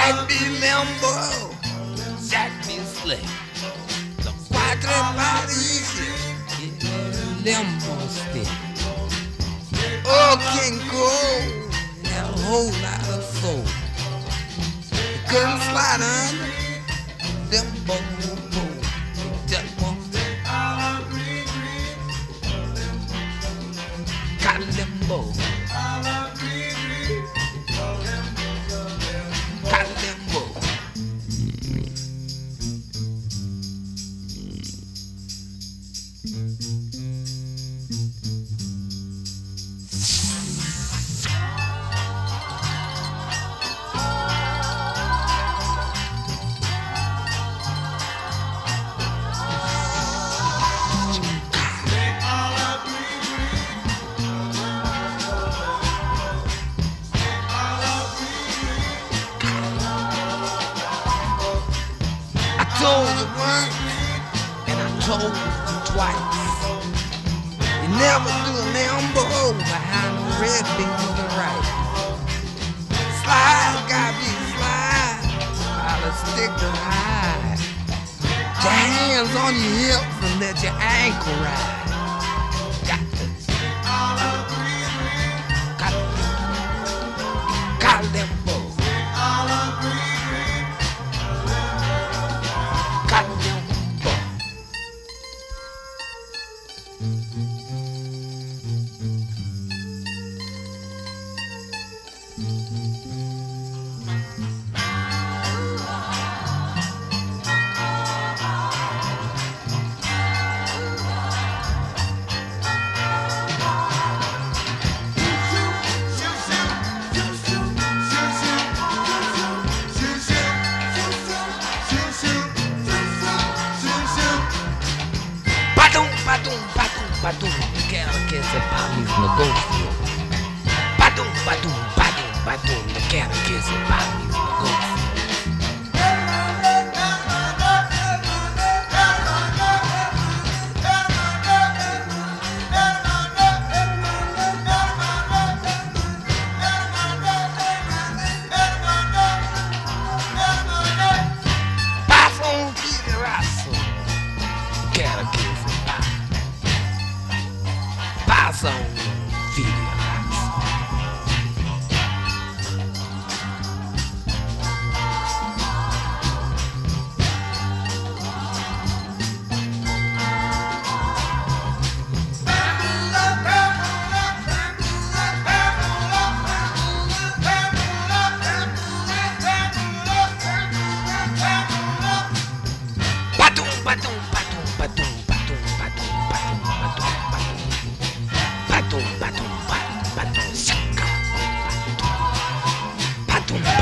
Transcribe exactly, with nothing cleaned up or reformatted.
Jack be limbo, Jack be slick. The quadrant body, limbo stick. Oh, can go, had a whole lot of soul. You couldn't slide under, limbo pole. Just one got limbo. Got limbo. I told you once, and I told you twice. You never do a limbo behind the red beam to the right. Slide, gotta be slide, while the stick to high. Put your hands on your hips and let your ankle ride. Got to, got to, got limbo. Got limbo. Badum, badum, badum, badum, quero que esse país no golfe. Badum, badum, badum, badum, quero que esse país no golfe. Passa um pedaço, quero que esse passa um filho. Badum, badum, badum, badum, badum, badum, badum, badum, badum, badum, badum, badum, badum, shaka, badum, badum.